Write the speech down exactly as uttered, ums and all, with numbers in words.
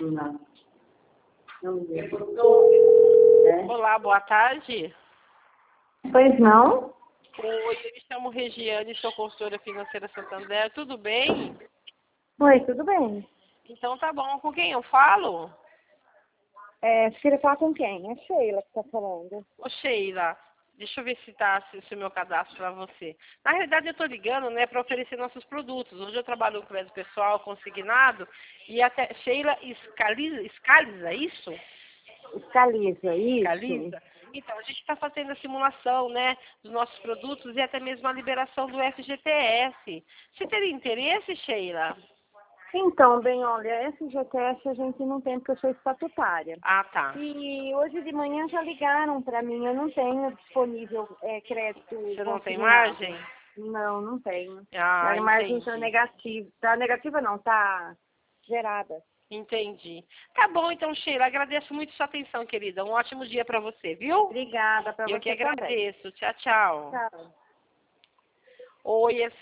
Não. Não vi. Olá, boa tarde. Pois não? Oi, eu me chamo Regiane, sou consultora financeira Santander, tudo bem? Oi, tudo bem. Então tá bom, com quem eu falo? É, você queria falar com quem? É Sheila que tá falando. Ô Sheila, deixa eu ver se tá se, se o meu cadastro para você. Na realidade eu tô ligando, né, para oferecer nossos produtos. Hoje eu trabalho com crédito pessoal, consignado, e até Sheila Scaliza, Scaliza, é isso? Escaliza, isso. Scaliza? Então, a gente está fazendo a simulação, né, dos nossos produtos e até mesmo a liberação do F G T S. Você teria interesse, Sheila? Então, bem, olha, F G T S a gente não tem porque eu sou estatutária. Ah, tá. E hoje de manhã já ligaram para mim, eu não tenho disponível é, crédito Você não tem consignado. margem? Não, não tenho. Ah, A margem está entendi. negativa. Tá negativa não, tá zerada. Entendi. Tá bom, então, Sheila, agradeço muito sua atenção, querida. Um ótimo dia para você, viu? Obrigada para Eu que você também. agradeço. Tchau, tchau. Tchau. Oi,